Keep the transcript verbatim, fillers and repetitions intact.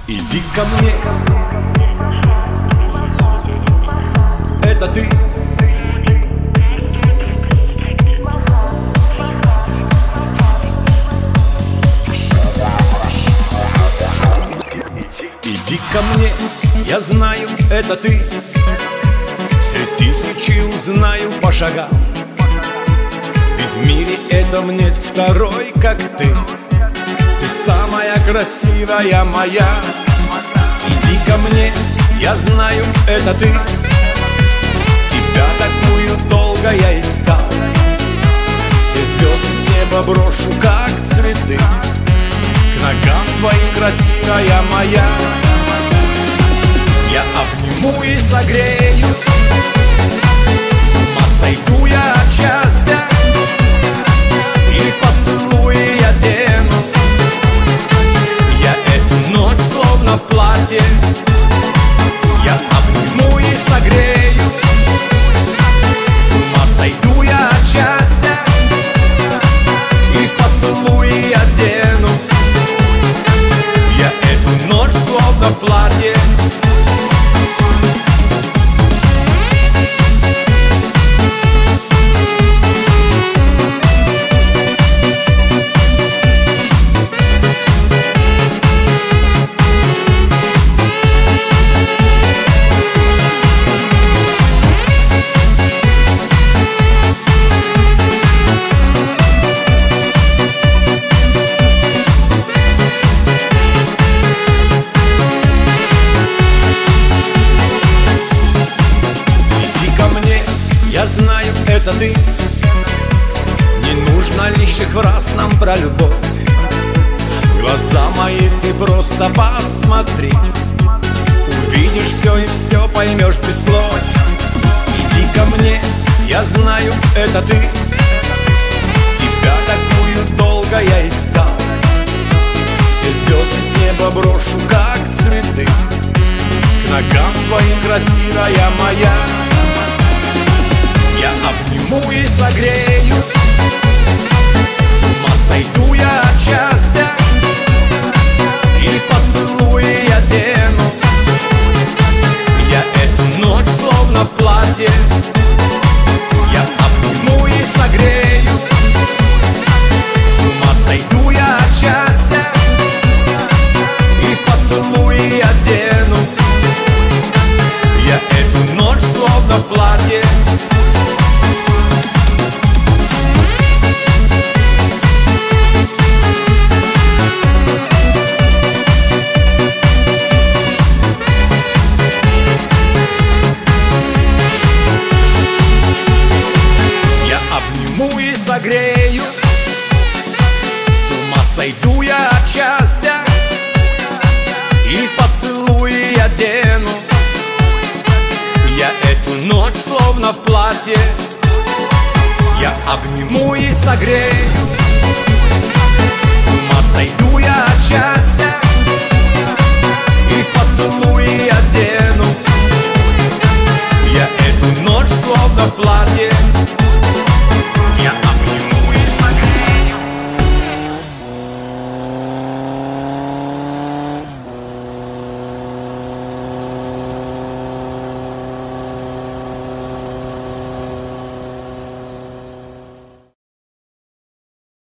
Иди ко мне, это ты. Иди ко мне, я знаю, это ты. Средь тысячи узнаю по шагам. Ведь в мире этом нет второй, как ты. Ты самая красивая моя. Иди ко мне, я знаю, это ты. Тебя такую долго я искал. Все звезды с неба брошу, как цветы, к ногам твоим, красивая моя. Я обниму и согрею, с ума сойду я от счастья, и в поцелуи я дену. Я эту ночь словно в платье. Я обниму и согрею, с ума сойду я от счастья, и в поцелуи я дену. Я эту ночь словно в платье. Я знаю, это ты. Не нужно лишних фраз нам про любовь. В глаза мои ты просто посмотри. Увидишь все и все поймешь без слов. Иди ко мне, я знаю, это ты. Тебя такую долго я искал. Все звезды с неба брошу, как цветы, к ногам твоим, красивая моя. Я обниму и согрею, с ума сойду я от счастья, и в поцелуи я дену. Я эту ночь словно в платье. Я обниму и согрею, с ума сойду я от счастья, и в поцелуи я дену. Я эту ночь словно в платье. И согрею, с ума сойду я от счастья, и в поцелуи я дену. Я эту ночь словно в платье. Я обниму и согрею,